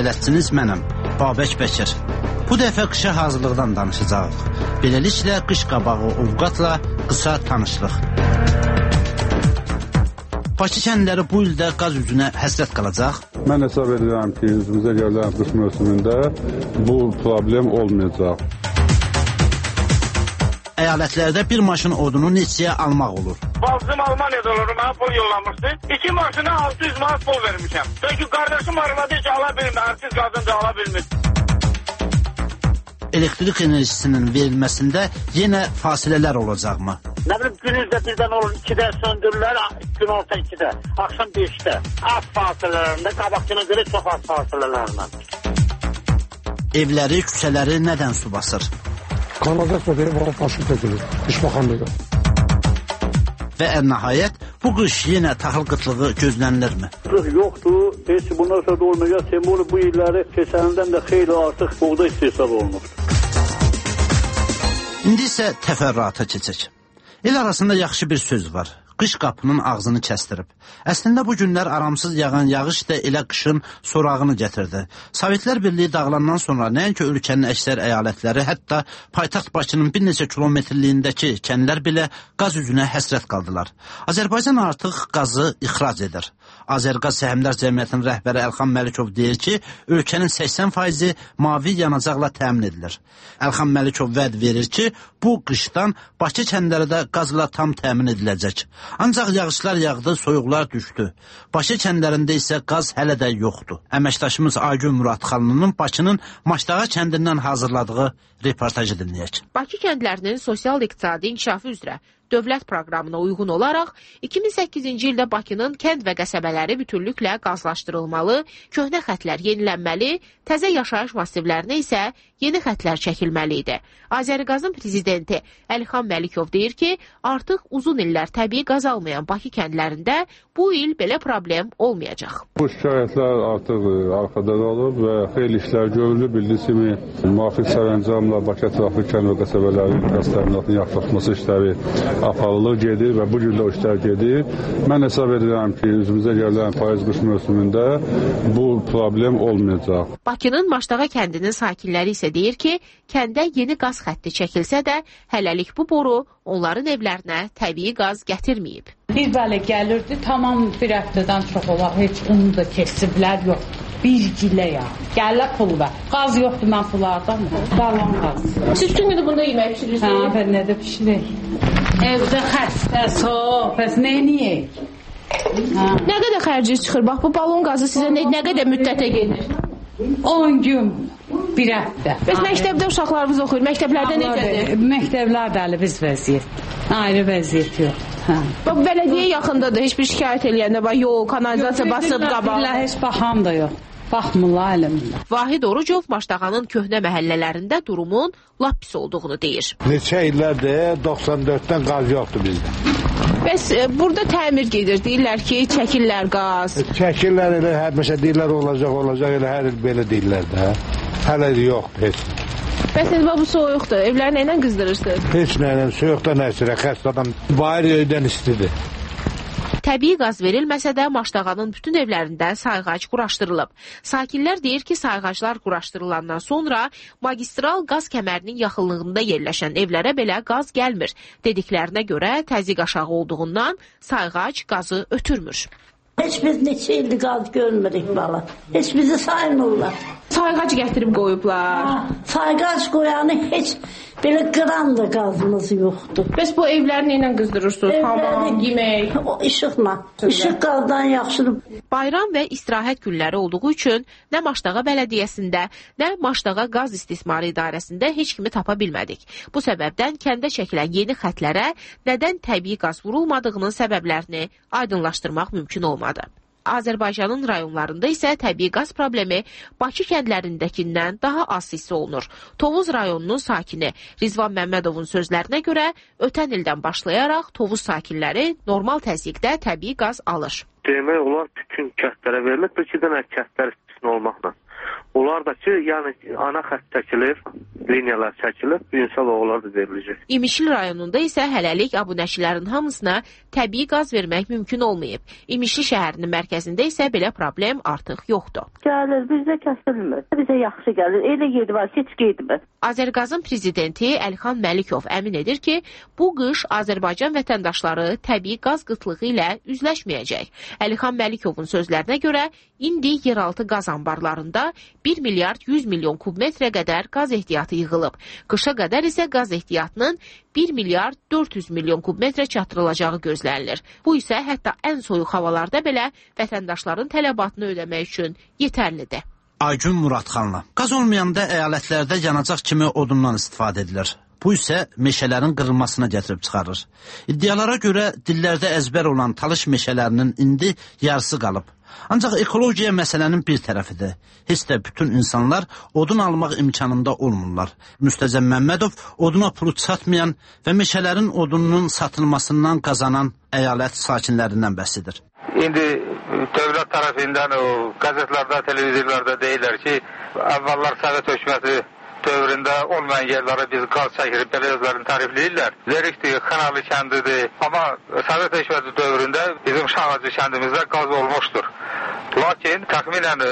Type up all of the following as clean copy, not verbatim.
Bələdçiniz mənəm, Babək Bəkir. Bu dəfə qışa hazırlıqdan danışacağıq. Beləliklə, qış qabağı ovqatla qısa tanışlıq. Bakı kəndləri bu ildə qaz üzünə həsrət qalacaq. Mən hesab edirəm ki, üzümüzə gələn qış mövsümündə bu problem olmayacaq. Əyalətlərdə bir maşın odunu neçəyə almaq olur? Bazım Almaniyada olur, mənə pul yollamışdı. 2 maşına 600 manat pul vermişəm. Çünki qardaşım arvadı ki, ala bilmir, artıq qazınca ala bilmir. Elektrik enerjisinin verilməsində yenə fasilələr olacaqmı? Nə bilim, günüzdə birdən olur, 2-də söndürürlər, gün orta 2-də, axşam 5-də. Az fasilələrində, qabaqcına görə çox az fasilələrlə. Evləri, küçələri nədən su basır? Kanalizasiya deyib, o başı tökülür, iş baxanlığı. Və ən nəhayət, bu qış yenə taxıl qıtlığı gözlənilirmi? Qıtlıq yoxdur, heç bundan sonra da olmayacaq. Semolu bu illəri keçənindən də xeyli artıq buğda istehsal olunur. İndi isə təfərrüata keçək. El arasında yaxşı bir söz var. Qış qapının ağzını kəsdirib. Əslində bu günlər aramsız yağan yağış da elə qışın sorağını gətirdi. Sovetlər Birliyi dağılandan sonra nəinki ölkənin əksər əyalətləri, hətta paytaxt Bakının bir neçə kilometrliyindəki kəndlər belə qaz üzünə həsrət qaldılar. Azərbaycan artıq qazı ixrac edir. Azərqaz Səhmdar Cəmiyyətinin rəhbəri Əlxan Məlikov deyir ki, ölkənin 80%-i mavi yanacaqla təmin edilir. Əlxan Məlikov vəd verir ki, bu qışdan Bakı kəndləri də qazla tam təmin ediləcək. Ancaq yağışlar yağdı, soyuqlar düşdü. Bakı kəndlərində isə qaz hələ də yoxdur. Əməkdaşımız Aygün Muradxanlının Bakının Maçdağa kəndindən hazırladığı reportajı dinləyək. Bakı kəndlərinin sosial-iqtisadi inkişafı üzrə dövlət proqramına uyğun olaraq 2008-ci ildə Bakının kənd və qəsəbələri bütünlüklə qazlaşdırılmalı, köhnə xətlər yenilənməli, təzə yaşayış massivlərinə isə yeni xətlər çəkilməli idi. Azərqazın prezidenti Əlxan Məlikov deyir ki, artıq uzun illər təbii qaz almayan Bakı kəndlərində bu il belə problem olmayacaq. Bu şikayətlər artıq arxada qalıb və xeyli işlər görülür. Bildiyiniz kimi, müvafiq sərəncamla Bakı ətrafı kənd və qəsəbələrin qaz təminatının yaxınlaşması işləri aparılır, gedir və bu gün də o işlər gedir. Mən hesab edirəm ki, üzümüzə gələn payız qış mövsümündə bu problem olmayacaq. Bakının Maçdağa kəndinin sakinləri isə deyir ki, kəndə yeni qaz xətti çəkilsə də, hələlik bu boru onların evlərinə təbii qaz gətirməyib. Bir belə gəlirdi, tamam bir həftədən çox olar, heç onu da kesiblər, yox. Bir gilə ya. Gəllə pul var. Qaz yoxdur, mən pulardan mı? Balon qaz. Siz bütün günü bunda yemək pişirirsiniz? Hə, ben nə də pişirək. Evdə xəstə, soğuk, bəs neyniyək? Nə qədər xərci çıxır? Bax, bu balon qazı sizə nə qədər müddətə gedir? 10 gün, bir həftə. Bəs məktəbdə uşaqlarımız oxuyur, məktəblərdə necədir? Məktəblərdə hələ biz vəziyyət. Ayrı vəziyyət yox. Bax, bələdiyyə yaxındadır, heç bir şikayət eləyəndə, bax, yol, kanalizasiya basıb qabağı. Heç baxan da yox. Baxmırlar əlimdə. Vahid Orucov Maçdağanın köhnə məhəllələrində durumun lap pis olduğunu deyir. Neçə illərdir 94-dən qaz yoxdur bizdə. Bəs burada təmir gedir, deyirlər ki, çəkirlər qaz. Çəkirlər elə, həmişə deyirlər olacaq, elə hər il belə deyirlər də. Hələ yoxdur heç. Bəs bu soyuqdur, evləri nə ilə qızdırırsınız? Heç nə ilə, soyuqdan əsirə, xəst adam bayır öydən istidir. Təbii qaz verilməsə də Maçdağanın bütün evlərində sayğac quraşdırılıb. Sakinlər deyir ki, sayğaclar quraşdırılandan sonra magistral qaz kəmərinin yaxınlığında yerləşən evlərə belə qaz gəlmir. Dediklərinə görə təzyiq aşağı olduğundan sayğac qazı ötürmür. Heç biz neçə ildir qaz görmürük bala. Heç bizi saymırlar. Sayğac gətirib qoyublar. Sayğac qoyanı heç belə qram da qazımız yoxdur. Bəs bu evləri nə ilə qızdırırsınız? Hamam, yemək? O işıqla. İşıq qazdan yaxşıdır. Bayram və istirahət günləri olduğu üçün nə Maçdağa bələdiyyəsində, nə Maçdağa qaz istismarı idarəsində heç kimi tapa bilmədik. Bu səbəbdən kəndə çəkilən yeni xətlərə nədən təbii qaz vurulmadığının səbəblərini aydınlaşdırmaq mümkün olmadı. Azərbaycanın rayonlarında isə təbii qaz problemi Bakı kəndlərindəkindən daha az hiss olunur. Tovuz rayonunun sakini Rizvan Məmmədovun sözlərinə görə ötən ildən başlayaraq Tovuz sakinləri normal təzyiqdə təbii qaz alır. Demək olar bütün kəndlərə verilir, bir iki dənə kəndlər istisna olmaqla. Onlar da ki, yəni ana xətt çəkilir, liniyalar çəkilir, birinçal oğullar da veriləcək. İmişli rayonunda isə hələlik abunəçilərin hamısına təbii qaz vermək mümkün olmayıb. İmişli şəhərinin mərkəzində isə belə problem artıq yoxdur. Gəlir, bizdə kəsilmir. Bizə yaxşı gəlir. Elə yeri var, heç gedmir. Azərqazın prezidenti Əlxan Məlikov əmin edir ki, bu qış Azərbaycan vətəndaşları təbii qaz qıtlığı ilə üzləşməyəcək. Əlxan Məlikovun sözlərinə görə, indi yeraltı qaz anbarlarında 1 milyard 100 milyon kubmetrə qədər qaz ehtiyatı yığılıb. Qışa qədər isə qaz ehtiyatının 1 milyard 400 milyon kubmetrə çatdırılacağı gözlənilir. Bu isə hətta ən soyuq havalarda belə vətəndaşların tələbatını ödəmək üçün yetərlidir. Aygün Muradxanlı. Qaz olmayanda əyalətlərdə yanacaq kimi odundan istifadə edilir. Bu isə meşələrin qırılmasına gətirib çıxarır. İddialara görə dillərdə əzbər olan talış meşələrinin indi yarısı qalıb. Ancaq ekologiya məsələnin bir tərəfidir. Heç də bütün insanlar odun almaq imkanında olmurlar. Müstəzəm Məmmədov oduna pulu çatmayan və meşələrin odununun satılmasından qazanan əyalət sakinlərindən bəhs edir. İndi dövlət tərəfindən o qəzetlərdə, televizorlarda deyirlər ki, əvvəllər Sovet hökuməti dövründə olmayan yerlərə biz qaz çəkirib, belə özlərini tərifləyirlər. Zerikdir, Xənalı kəndidir. Amma Sovet hökuməti dövründə bizim Şahacı kəndimizdə qaz olmuşdur. Lakin təxminən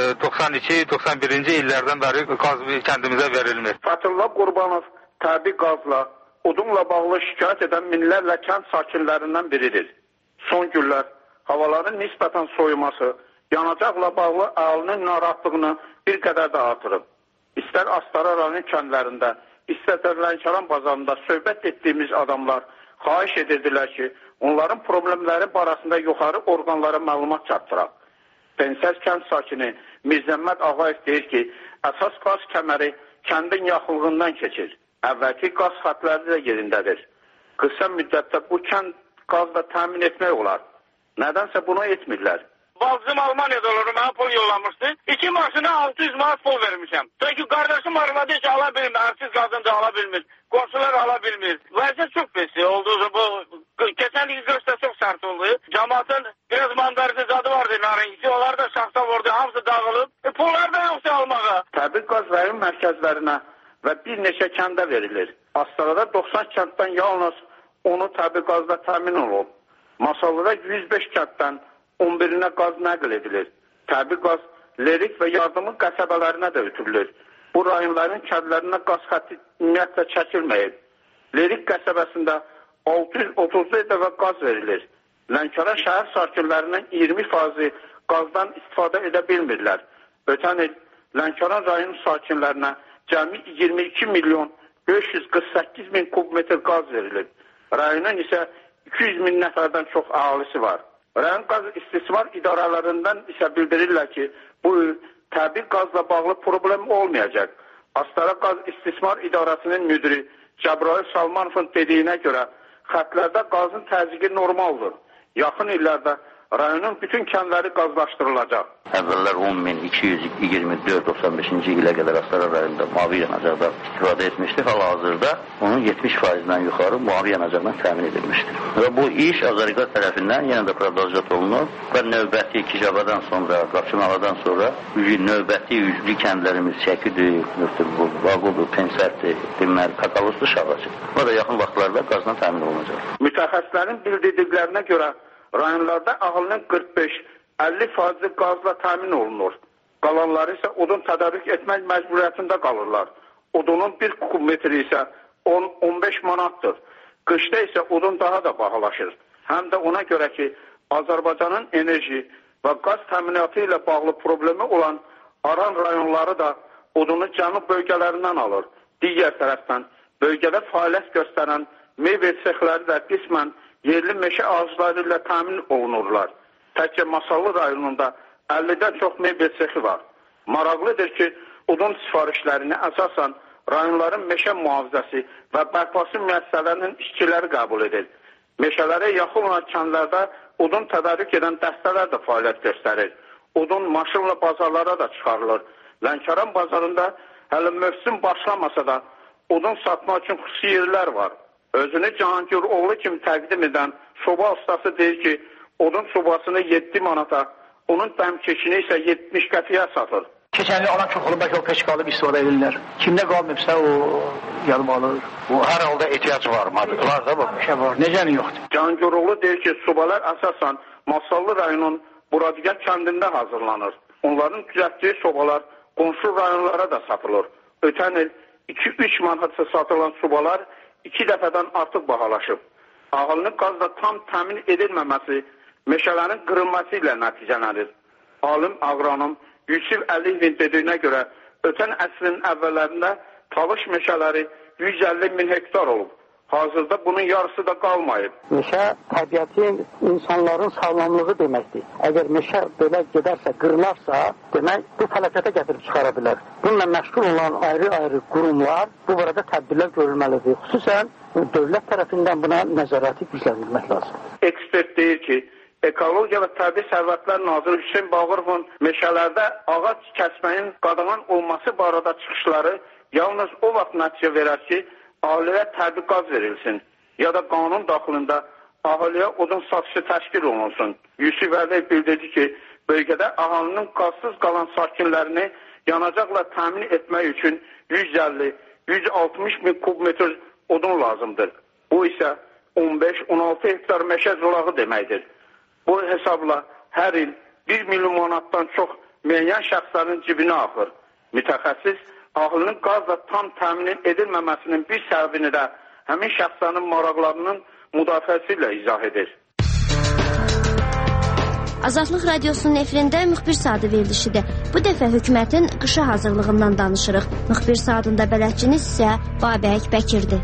92-91-ci illərdən bəri qaz kəndimizə verilmir. Fətullah Qurbanov təbii qazla, odunla bağlı şikayət edən minlərlə kənd sakinlərindən biridir. Son günlər havaların nisbətən soyuması, yanacaqla bağlı əhalinin narahatlığını bir qədər də artırıb. İstər Astara rayon kəndlərində, istər Lənkəran bazarında söhbət etdiyimiz adamlar xahiş edirdilər ki, onların problemləri barəsində yuxarı orqanlara məlumat çatdıraq. Pensəz kənd sakini Mirzəmmət Ağayev deyir ki, əsas qaz kəməri kəndin yaxınlığından keçir. Əvvəlki qaz xətləri də yerindədir. Qısa müddətdə bu kənd qazla təmin etmək olar. Nədənsə bunu etmirlər. Bacım Almaniyada olur, mənə pul yollamışdı. 2 maşına 600 manat pul vermişəm. Çünki qardaşım arvadı ki, ala bilmir, ərsiz qazınca ala bilmir, qonşular ala bilmir. Vəziyyət çox pisi oldu. Bu keçən il qışda çox sərt oldu. Cəmaatın biraz mandarici zadı vardı, narinci, onlar da şaxta vurdu, hamısı dağılıb. Pullar da yoxsa almağa. Təbii qaz rayon mərkəzlərinə və bir neçə kəndə verilir. Astarada 90 kənddən yalnız onu təbii qazla təmin olub. Masallıda 105 kənddən 11-nə qaz nəql edilir. Təbii qaz Lerik və yardımın qəsəbələrinə də ötürülür. Bu rayonların kəndlərinə qaz xətti ümumiyyətlə çəkilməyib. Lerik qəsəbəsində 630 dəfə qaz verilir. Lənkəran şəhər sakinlərinin 20% qazdan istifadə edə bilmirlər. Ötən il Lənkəran rayon sakinlərinə cəmi 22 milyon 548 min kubmetr qaz verilir. Rayonun isə 200 min nəfərdən çox əhalisi var. Rayon qaz istismar idarələrindən isə bildirirlər ki, bu il təbii qazla bağlı problem olmayacaq. Astara Qaz İstismar İdarəsinin müdiri Cəbrayıl Salmanovun dediyinə görə xətlərdə qazın təzyiqi normaldır. Yaxın illərdə rayonun bütün kəndləri qazlaşdırılacaq. Əvvəllər 10.224-95-ci ilə qədər Astara rayonunda mavi yanacaqdan istifadə etmişdir. Hal-hazırda onun 70%-dən yuxarı mavi yanacaqdan təmin edilmişdir. Və bu iş Azərqaz tərəfindən yenə də prodajat olunur və növbəti Kijabadan sonra, Qaçınalıdan sonra növbəti üzlü kəndlərimiz Şəkidir, Vaqodur, Pensərdir, deməli, Kakaloslu, Şağacı. Bu da yaxın vaxtlarda qazdan təmin olunacaq. Mütəxəssislərin bildirdiklərinə görə rayonlarda ağılının 45-50% qazla təmin olunur. Qalanları isə odun tədarük etmək məcburiyyətində qalırlar. Odunun 1 kubmetri isə 10-15 manatdır. Qışda isə odun daha da bahalaşır. Həm də ona görə ki, Azərbaycanın enerji və qaz təminatı ilə bağlı problemi olan Aran rayonları da odunu cənub bölgələrindən alır. Digər tərəfdən bölgədə fəaliyyət göstərən meyvə sexləri də qismən yerli meşə ağacları ilə təmin olunurlar. Təkcə Masallı rayonunda 50-dən çox meyvə sexi var. Maraqlıdır ki, odun sifarişlərini əsasən rayonların meşə mühafizəsi və bərpası müəssisələrinin işçiləri qəbul edir. Meşələrə yaxın olan kəndlərdə odun tədarük edən dəstələr də fəaliyyət göstərir. Odun maşınla bazarlara da çıxarılır. Lənkəran bazarında hələ mövsüm başlamasa da odun satmaq üçün xüsusi yerlər var. Özünü Cahangir oğlu kimi təqdim edən soba ustası deyir ki, odun sobasını 7 manata, onun dəmkeşini isə 70 qəpiyə satır. Keçən il olan çox olub, bəlkə o peşik alıb istifadə edirlər. Kimdə qalmayıbsa o yanıb alır. Bu hər halda ehtiyac var mı? Var da bu. Şey var. Necənin yoxdur? Cangöroğlu deyir ki, sobalar əsasən Masallı rayonun Buradigər kəndində hazırlanır. Onların düzəltdiyi sobalar qonşu rayonlara da satılır. Ötən il 2-3 manatsa satılan sobalar 2 dəfədən artıq bahalaşıb. Ağılının qazla tam təmin edilməməsi meşələrin qırılması ilə nəticələnir. Alim aqronom Yusuf Əliyevin dediyinə görə ötən əsrin əvvəllərində talış meşələri 150 min hektar olub. Hazırda bunun yarısı da qalmayıb. Meşə təbiətin insanların sağlamlığı deməkdir. Əgər meşə belə gedərsə, qırılarsa, demək bu fəlakətə gətirib çıxara bilər. Bununla məşğul olan ayrı-ayrı qurumlar bu barədə tədbirlər görülməlidir. Xüsusən dövlət tərəfindən buna nəzarəti gücləndirilmək lazım. Ekspert deyir ki, Ekologiya və Təbii Sərvətlər Naziri Hüseyn Bağırovun meşələrdə ağac kəsməyin qadağan olması barədə çıxışları yalnız o vaxt nəticə verər ki, ahaliyə təbii qaz verilsin ya da qanun daxilində ahaliyə odun satışı təşkil olunsun. Yusuf Əliyev bildirdi ki, bölgədə ahalinin qazsız qalan sakinlərini yanacaqla təmin etmək üçün 150-160 min kubmetr odun lazımdır. Bu isə 15-16 hektar meşə zolağı deməkdir. Bu hesabla hər il 1 milyon manatdan çox müəyyən şəxslərin cibinə axır. Mütəxəssis ahalinin qazla tam təmin edilməməsinin bir səbəbini də həmin şəxslərin maraqlarının müdafiəsi ilə izah edir. Azadlıq Radiosunun efirində müxbir saatı verilişidir. Bu dəfə hökumətin qışa hazırlığından danışırıq. Müxbir saatında bələdçiniz isə Babək Bəkirdir.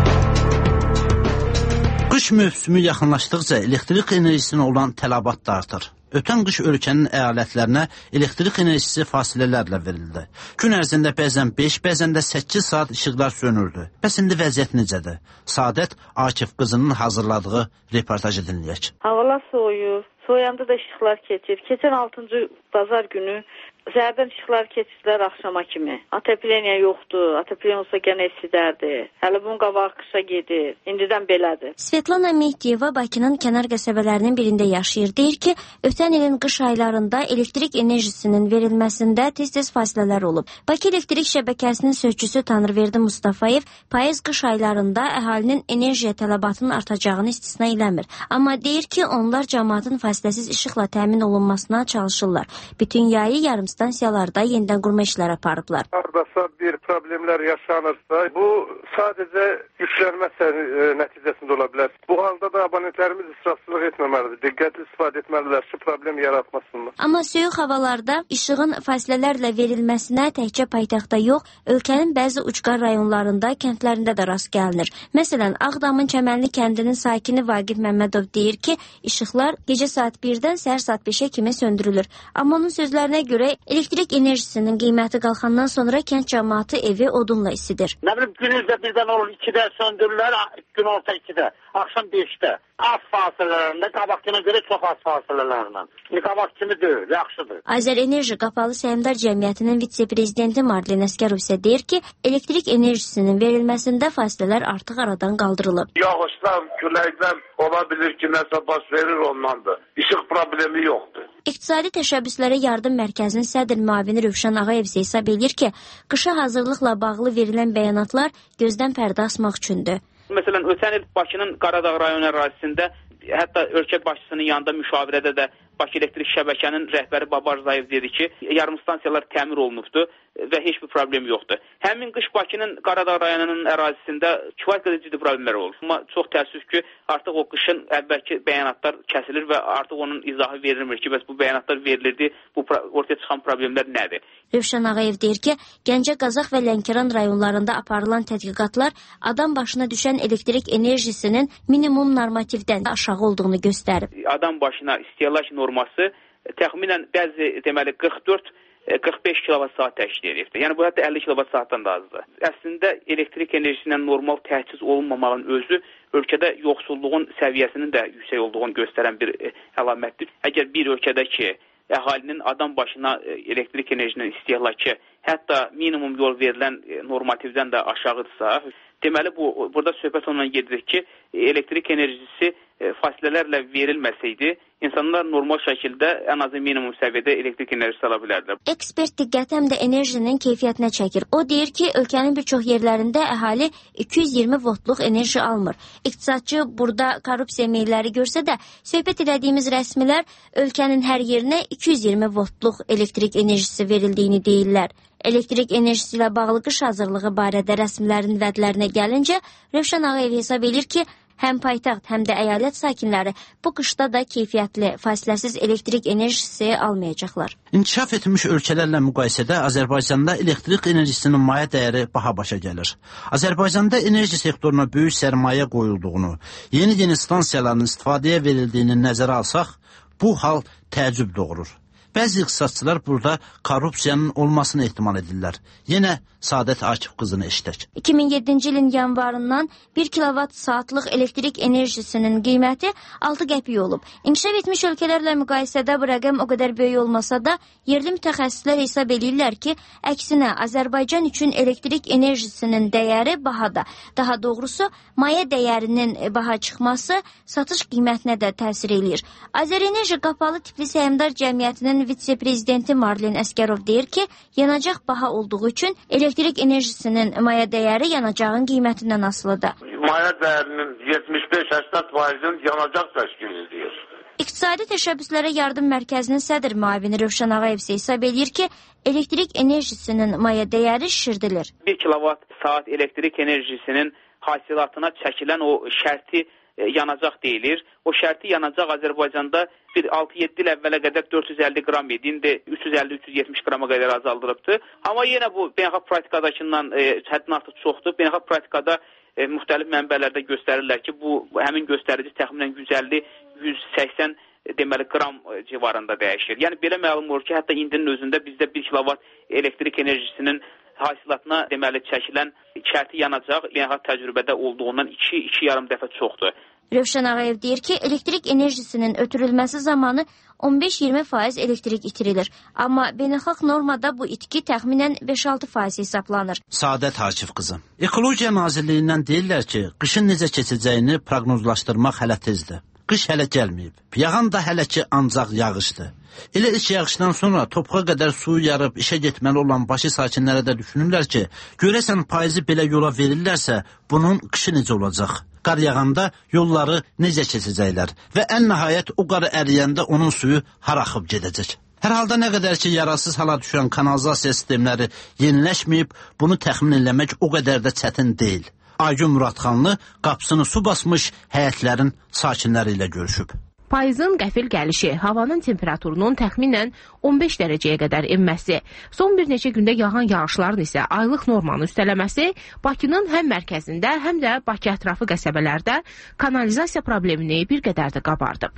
Qış mövsümü yaxınlaşdıqca elektrik enerjisinə olan tələbat da artır. Ötən qış ölkənin əyalətlərinə elektrik enerjisi fasilələrlə verildi. Gün ərzində bəzən 5, bəzən də 8 saat işıqlar sönürdü. Bəs indi vəziyyət necədir? Sadət Akif qızının hazırladığı reportajı dinləyək. Havalar soyuyur, soyanda da işıqlar keçir. Keçən 6-cı bazar günü zərdən işıqlar keçirlər axşama kimi. Atepleniya yoxdur, atepleniya olsa gənə esidərdi. Hələ bunun qabağı qışa gedir, indidən belədir. Svetlana Mehdiyeva Bakının kənar qəsəbələrinin birində yaşayır. Deyir ki, ötən ilin qış aylarında elektrik enerjisinin verilməsində tez-tez fasilələr olub. Bakı elektrik şəbəkəsinin sözçüsü Tanrıverdi Mustafayev payız-qış aylarında əhalinin enerjiyə tələbatının artacağını istisna eləmir. Amma deyir ki, onlar cəmaatın fasiləsiz işıqla təmin olunmasına çalışırlar. Bütün yayı stansiyalarda yenidən qurma işləri aparıblar. Haradasa bir problemlər yaşanırsa, bu sadəcə yüklənmə nəticəsində ola bilər. Bu halda da abonentlərimiz israfçılıq etməməlidir. Diqqətli istifadə etməlidirlər ki, problem yaratmasınlar. Amma soyuq havalarda işığın fasilələrlə verilməsinə təkcə paytaxtda yox, ölkənin bəzi ucqar rayonlarında, kəndlərində də rast gəlinir. Məsələn, Ağdamın Çəmənli kəndinin sakini Vaqif Məmmədov deyir ki, işıqlar gecə saat 1-dən səhər saat 5-ə kimi söndürülür. Amma onun sözlərinə görə elektrik enerjisinin qiyməti qalxandan sonra kənd cəmaatı evi odunla isidir. Nə bilim, günüzdə birdən olur 2-də söndürürlər, gün orta 2-də, axşam 5-də. Az fasilələrində, qabaqçına görə çox az fasilələrlə. Qabaq kimi deyil, yaxşıdır. Azər Enerji Qapalı Səhmdar Cəmiyyətinin vitse-prezidenti Marlen Əsgərov isə deyir ki, elektrik enerjisinin verilməsində fasilələr artıq aradan qaldırılıb. Yağışdan, küləkdən ola bilir ki, nəsə baş verir ondandır. İşıq problemi yoxdur. İqtisadi Təşəbbüslərə Yardım Mərkəzinin sədr müavini Rövşən Ağayev isə hesab edir ki, qışa hazırlıqla bağlı verilən bəyanatlar gözdən pərdə asmaq üçündür. Məsələn, ötən il Bakının Qaradağ rayon ərazisində, hətta ölkə başçısının yanında müşavirədə də Bakı elektrik şəbəkənin rəhbəri Babar Zayev dedi ki, yarımstansiyalar təmir olunubdur və heç bir problem yoxdur. Həmin qış Bakının Qaradağ rayonunun ərazisində kifayət qədər ciddi problemlər olur. Amma çox təəssüf ki, artıq o qışın əvvəlki bəyanatlar kəsilir və artıq onun izahı verilmir ki, bəs bu bəyanatlar verilirdi, bu ortaya çıxan problemlər nədir? Rövşən Ağayev deyir ki, Gəncə, Qazax və Lənkəran rayonlarında aparılan tədqiqatlar adam başına düşən elektrik enerjisinin minimum normativdən aşağı olduğunu göstərib. Adam başına istehlak norması təxminən bəzi deməli 44-45 kilovat-saat təşkil edir. Yəni bu hətta 50 kilovat-saatdan da azdır. Əslində elektrik enerjisindən normal təchiz olunmamağın özü ölkədə yoxsulluğun səviyyəsinin də yüksək olduğunu göstərən bir əlamətdir. Əgər bir ölkədəki əhalinin adam başına elektrik enerjisinin istehlakı hətta minimum yol verilən normativdən də aşağıdırsa, Deməli, burada söhbət ondan gedir ki, elektrik enerjisi fasilələrlə verilməsəydi, insanlar normal şəkildə ən azı minimum səviyyədə elektrik enerjisi ala bilərdilər. Ekspert diqqət həm də enerjinin keyfiyyətinə çəkir. O deyir ki, ölkənin bir çox yerlərində əhali 220 voltluq enerji almır. İqtisadçı burada korrupsiya meyilləri görsə də, söhbət elədiyimiz rəsmilər ölkənin hər yerinə 220 voltluq elektrik enerjisi verildiyini deyirlər. Elektrik enerjisi ilə bağlı qış hazırlığı barədə rəsmilərin vədlərinə gəlincə, Rövşən Ağayev hesab edir ki, həm paytaxt, həm də əyalət sakinləri bu qışda da keyfiyyətli, fasiləsiz elektrik enerjisi almayacaqlar. İnkişaf etmiş ölkələrlə müqayisədə Azərbaycanda elektrik enerjisinin maya dəyəri baha başa gəlir. Azərbaycanda enerji sektoruna böyük sərmayə qoyulduğunu, yeni stansiyaların istifadəyə verildiyini nəzərə alsaq, bu hal təəccüb doğurur. Bəzi iqtisadçılar burada korrupsiyanın olmasını ehtimal edirlər. Yenə Saadət Akif qızını eşitək. 2007-ci ilin yanvarından 1 kilovat saatlıq elektrik enerjisinin qiyməti 6 qəpik olub. İnkişaf etmiş ölkələrlə müqayisədə bu rəqəm o qədər böyük olmasa da, yerli mütəxəssislər hesab edirlər ki, əksinə Azərbaycan üçün elektrik enerjisinin dəyəri bahada. Daha doğrusu, maya dəyərinin baha çıxması satış qiymətinə də təsir eləyir. Azərenerji Qapalı Tipli Səhmdar Cəmiyyətinin vitse-prezidenti Marlen Əskərov deyir ki, yanacaq baha olduğu üçün elektrik enerjisinin maya dəyəri yanacağın qiymətindən asılıdır. Maya dəyərinin 75-80%-nin yanacaq təşkil edir. İqtisadi Təşəbbüslərə Yardım Mərkəzinin sədr müavini Rövşən Ağayev isə hesab edir ki, elektrik enerjisinin maya dəyəri şişirdilir. 1 kilovat saat elektrik enerjisinin hasilatına çəkilən o şərti yanacaq deyilir. O şərti yanacaq Azərbaycanda bir 6-7 il əvvələ qədər 450 qram idi, indi 350-370 qrama qədər azaldırıbdır. Amma yenə bu beynəlxalq praktikadakından həddən artıq çoxdur. Beynəlxalq praktikada müxtəlif mənbələrdə göstərirlər ki, bu həmin göstərici təxminən 150-180 deməli qram civarında dəyişir. Yəni belə məlum olur ki, hətta indinin özündə bizdə 1 kilovat elektrik enerjisinin hasilatına deməli çəkilən şərti yanacaq beynəlxalq təcrübədə olduğundan 2-2,5 dəfə çoxdur. Rövşən Ağayev deyir ki, elektrik enerjisinin ötürülməsi zamanı 15-20% elektrik itirilir. Amma beynəlxalq normada bu itki təxminən 5-6% hesablanır. Saadət Akif qızı. Ekologiya Nazirliyindən deyirlər ki, qışın necə keçəcəyini proqnozlaşdırmaq hələ tezdir. Qış hələ gəlməyib. Yağan da hələ ki ancaq yağışdır. Elə ilk yağışdan sonra topuğa qədər suyu yarıb işə getməli olan başı sakinlərə də düşünürlər ki, görəsən payızı belə yola verirlərsə, bunun qışı necə olacaq? Qar yağanda yolları necə keçəcəklər və ən nəhayət o qar əriyəndə onun suyu hara axıb gedəcək? Hər halda nə qədər ki, yararsız hala düşən kanalizasiya sistemləri yeniləşməyib, bunu təxmin eləmək o qədər də çətin deyil. Aygün Muradxanlı qapısını su basmış həyətlərin sakinləri ilə görüşüb. Payızın qəfil gəlişi, havanın temperaturunun təxminən 15 dərəcəyə qədər enməsi, son bir neçə gündə yağan yağışların isə aylıq normanı üstələməsi Bakının həm mərkəzində, həm də Bakı ətrafı qəsəbələrdə kanalizasiya problemini bir qədər də qabardıb.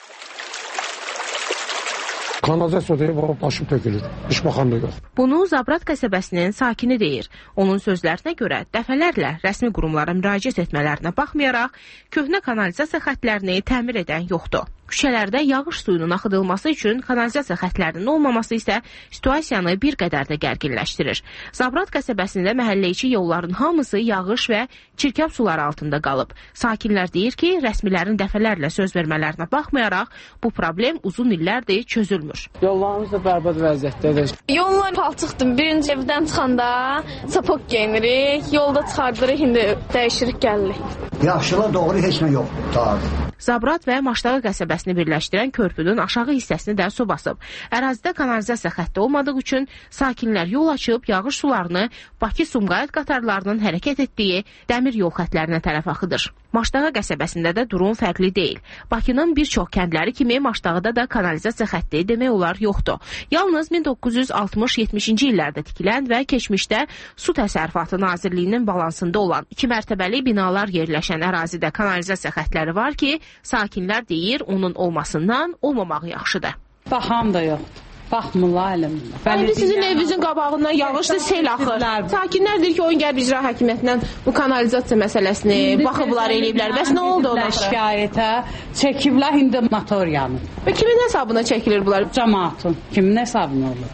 Kanalizasiyada başım tökülür, iş baxan da yox. Bunu Zabrat qəsəbəsinin sakini deyir. Onun sözlərinə görə dəfələrlə rəsmi qurumlara müraciət etmələrinə baxmayaraq, köhnə kanalizasiya xətlərini təmir edən yoxdur. Küçələrdə yağış suyunun axıdılması üçün kanalizasiya xətlərinin olmaması isə situasiyanı bir qədər də gərginləşdirir. Zabrat qəsəbəsində məhəlləçi yolların hamısı yağış və çirkab suları altında qalıb. Sakinlər deyir ki, rəsmilərin dəfələrlə söz vermələrinə baxmayaraq, bu problem uzun illərdir çözülmür. Yollarımız da bərbad vəziyyətdədir. Yollar palçıqdır. Birinci evdən çıxanda sapok geyinirik, yolda çıxardırıq, indi dəyişirik, gəlirik. Yaxşıla doğru heç nə yox. Zabrat və Maşdağı qəsəbəsini birləşdirən körpünün aşağı hissəsini də su basıb. Ərazidə kanalizasiya xətti olmadığı üçün sakinlər yol açıb yağış sularını Bakı-Sumqayıt qatarlarının hərəkət etdiyi dəmir yol xətlərinə tərəf axıdır. Maşdağı qəsəbəsində də durum fərqli deyil. Bakının bir çox kəndləri kimi Maşdağıda da kanalizasiya xətti demək olar yoxdur. Yalnız 1960-70-ci illərdə tikilən və keçmişdə Su Təsərrüfatı Nazirliyinin balansında olan 2 mərtəbəli binalar yerləşən ərazidə kanalizasiya xətləri var ki, sakinlər deyir, onun olmasından olmamaq yaxşıdır. Baxan da yoxdur. Baxmırlar əlimdə. İndi sizin evinizin qabağından yağışlı sel axır. Sakinlər deyir ki, Oyun İcra Hakimiyyətindən bu kanalizasiya məsələsini baxıblar, eləyiblər. Bəs nə oldu ona? Şikayətə çəkiblər, indi motor yanır. Və kimin hesabına çəkilir bunlar? Cəmaatın. Kimin hesabına olacaq?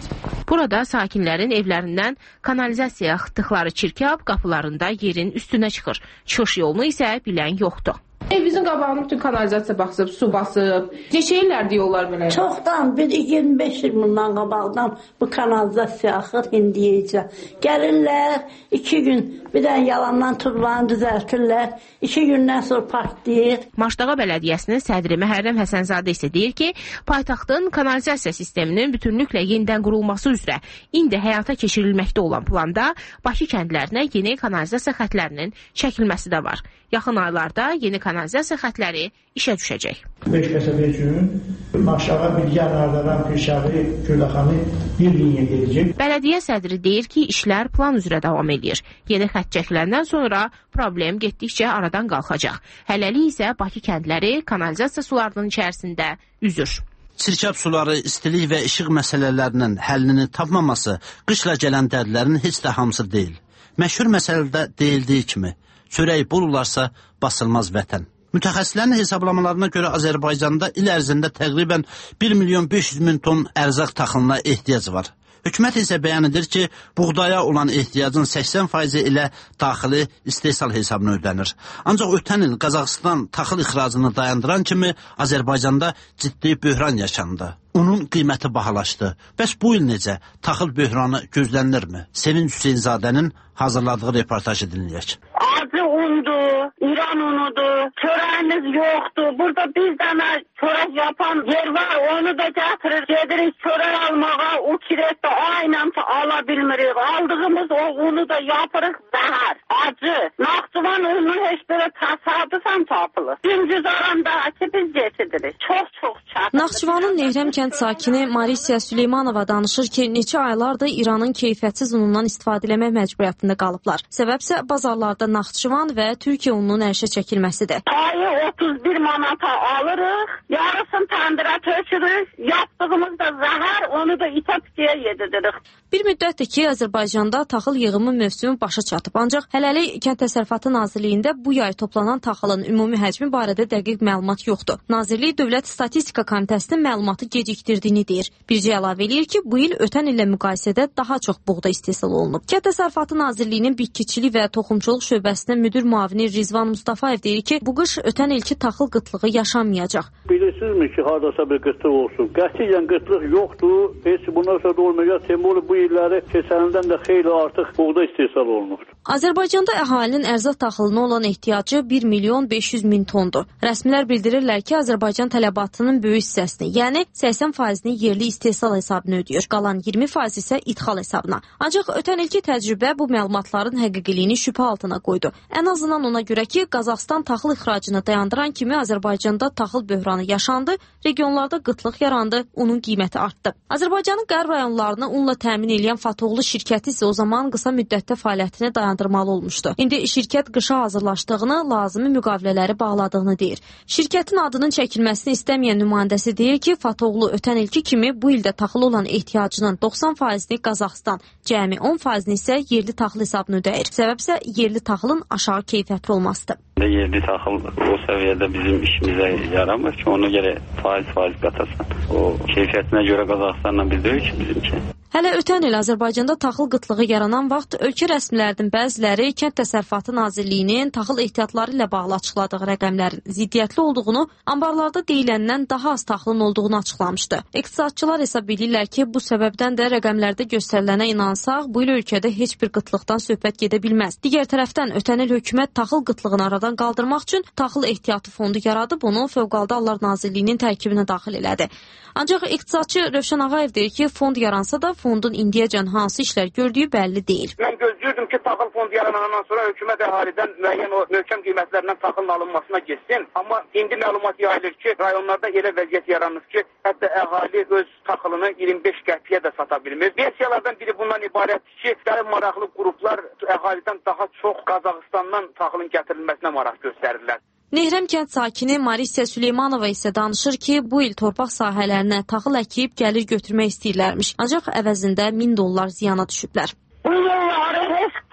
Burada sakinlərin evlərindən kanalizasiya tıxları çirkab, qapılarında yerin üstünə çıxır. Çıxış yolunu isə bilən yoxdur. Evimizin qabağını bütün kanalizasiya basıb, su basıb. Neçə illərdir yollar belə? Çoxdan, bir 25 il bundan qabaqdan bu kanalizasiya axır indiyəcə. Gəlirlər, 2 gün bir dənə yalandan turbanı düzəltirlər, 2 gündən sonra partlayır. Maşdağa Bələdiyyəsinin sədri Məhərrəm Həsənzadə isə deyir ki, paytaxtın kanalizasiya sisteminin bütünlüklə yenidən qurulması üzrə indi həyata keçirilməkdə olan planda Bakı kəndlərinə yeni kanalizasiya xətlərinin çəkilməsi də var. Yaxın aylarda yeni kanalizasiya xətləri işə düşəcək. 5 qəsəbə üçün Maşdağa, Bilgi, Nardaran, Pirşağı, Güldaxanı bir linya gedəcək. Bələdiyyə sədri deyir ki, işlər plan üzrə davam edir. Yeni xətt çəkiləndən sonra problem getdikcə aradan qalxacaq. Hələlik isə Bakı kəndləri kanalizasiya sularının içərisində üzür. Çirkab suları, istilik və işıq məsələlərinin həllini tapmaması qışla gələn dərdlərin heç də hamısı deyil. Məşhur məsələdə deyildiyi kimi, çörək bol olarsa basılmaz vətən. Mütəxəssislərin hesablamalarına görə Azərbaycanda il ərzində təqribən 1.500.000 ton ərzaq taxılına ehtiyac var. Hökumət isə bəyan edir ki, buğdaya olan ehtiyacın 80% ilə daxili istehsal hesabına ödənir. Ancaq ötən il Qazaxıstan taxıl ixracını dayandıran kimi Azərbaycanda ciddi böhran yaşandı. Unun qiyməti bahalaşdı. Bəs bu il necə? Taxıl böhranı gözlənilirmi? Sevinç Hüseynzadənin hazırladığı reportajı dinləyək. Acı undur, İran unudur, çörəyimiz yoxdur. Burada bir dənə çörək yapan yer var, onu da gətirir. Gedirik çörək almağa, o kiretdə aynen ala bilmirik. Aldığımız o unu da yapırıq zəhər, acı. Naxçıvan unu heç belə təsadüfən tapılır. Güncüzaranda ki biz getidirik. Çox çətin. Naxçıvanın Nehrəm kənd sakini Marisiya Süleymanova danışır ki, neçə aylardır İranın keyfiyyətsiz unundan istifadə etmək məcburiyyətində qalıblar. Səbəbsə bazarlarda Naxçıvan və Türkiyə ununun ərşə çəkilməsidir. Ayı 31 manata alırıq, yarısını təndirə tökürük, yaptığımız da zəhər, onu da itə-pitiyə yedidirik. Bir müddətdir ki, Azərbaycanda taxıl yığımı mövsümü başa çatıb. Ancaq hələlik Kənd Təsərrüfatı Nazirliyində bu yay toplanan taxılın ümumi həcmi barədə dəqiq məlumat yoxdur. Nazirlik Dövlət Statistika Komitəsinin məlumatı gecikdirdiyini deyir. Bircə əlavə eləyir ki, bu il ötən illə müqayisədə daha çox buğda istehsal olunub. Kənd Təsərrüfatı Nazirliyinin bitkiçilik və toxumçuluq şöbəsinin müdür müavini Rizvan Mustafayev deyir ki, bu qış ötən ilki taxıl qıtlığı yaşanmayacaq. Bilirsinizmi ki, hardasa bir qıtlıq olsun? Qətiyyən qıtlıq yoxdur. Heç bundan sonra da olmayacaq. Temolu bu illəri keçənindən də xeyli artıq buğda istehsal olunur. Azərbaycanda əhalinin ərzaq taxılına olan ehtiyacı 1.500.000 tondur. Rəsmilər bildirirlər ki, Azərbaycan tələbatının böyük hissəsini, yəni 80%-ni yerli istehsal hesabına ödəyir. Qalan 20% isə idxal hesabına. Ancaq ötən ilki təcrübə bu məlumatların həqiqiliyini şübhə altına qoydu. Ən azından ona görə ki, Qazaxıstan taxıl ixracını dayandıran kimi Azərbaycanda taxıl böhranı yaşandı, regionlarda qıtlıq yarandı, unun qiyməti artdı. Azərbaycanın qərb rayonlarını unla təmin edən Fatoğlu şirkəti isə o zaman qısa müddətdə fəaliyyətini dayandırmalı olmuşdu. İndi şirkət qışa hazırlaşdığını, lazımi müqavilələri bağladığını deyir. Şirkətin adının çəkilməsini istəməyən nümayəndəsi deyir ki, Fatoğlu ötən ilki kimi bu ildə taxıl olan ehtiyacının 90%-ni Qazaxıstan, cəmi 10%-ni isə yerli taxıl hesabını ödəyir. Səbəbsə yerli taxılın aşağı keyfiyyətli olmasıdır. Yerli taxıl o səviyyədə bizim işimizə yaramır ki, ona görə faiz qatasan. O keyfiyyətinə görə Qazaxıstanla biz deyil ki, bizimki. Hələ ötən il Azərbaycanda taxıl qıtlığı yaranan vaxt ölkə rəsmilərinin bəziləri Kənd Təsərrüfatı Nazirliyinin taxıl ehtiyatları ilə bağlı açıqladığı rəqəmlərin ziddiyyətli olduğunu, ambarlarda deyiləndən daha az taxılın olduğunu açıqlamışdı. İqtisadçılar hesab edirlər ki, bu səbəbdən də rəqəmlərdə göstərilənə inansaq, bu il ölkədə heç bir qıtlıqdan söhbət gedə bilməz. Digər tərəfdən ötən il hökumət taxıl qıtlığını aradan qaldırmaq üçün taxıl ehtiyatı fondu yaradıb, onu Fövqəladə Hallar Nazirliyinin tərkibinə daxil elədi. Ancaq iqtisadçı Rövşən Ağayev deyir ki, fond yaransa da fondun indiyəcən hansı işlər gördüyü bəlli deyil. Mən gözləyirdim ki, taxıl fondu yaranandan sonra hökumət əhalidən müəyyən o möhkəm qiymətlərindən taxılın alınmasına geçsin. Amma indi məlumat yayılır ki, rayonlarda elə vəziyyət yaranır ki, hətta əhali öz taxılını 25 qəpiyə də sata bilmir. Versiyalardan biri bundan ibarətdir ki, gəlib maraqlı qruplar əhalidən daha çox Qazaxıstandan taxılın gətirilməsinə maraq göstərirlər. Nehrəm kənd sakini Marisiya Süleymanova isə danışır ki, bu il torpaq sahələrinə taxıl əkib gəlir götürmək istəyirlərmiş. Ancaq əvəzində $1000 ziyana düşüblər. Bu yolları heç taxıl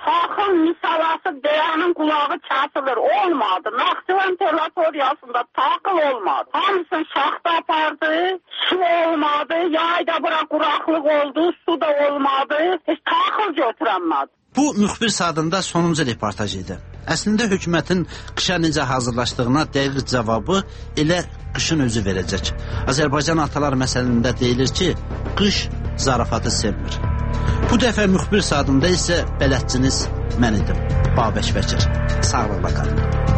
Taxıl misalası deyanın qulağı kəsilir. Olmadı. Naxçıvan territoriyasında taxıl olmadı. Hamısını şaxta apardı. Su olmadı. Yayda bura quraqlıq oldu. Su da olmadı. Heç taxıl götürənmədi. Bu müxbir saatında sonuncu reportaj idi. Əslində hökumətin qışa necə hazırlaşdığına dəqiq cavabı elə qışın özü verəcək. Azərbaycan atalar məsələsində deyilir ki, qış zarafatı sevmir. Bu dəfə müxbir saatında isə bələdçiniz mən idim, Babək Bəkir. Sağlıqla qalın.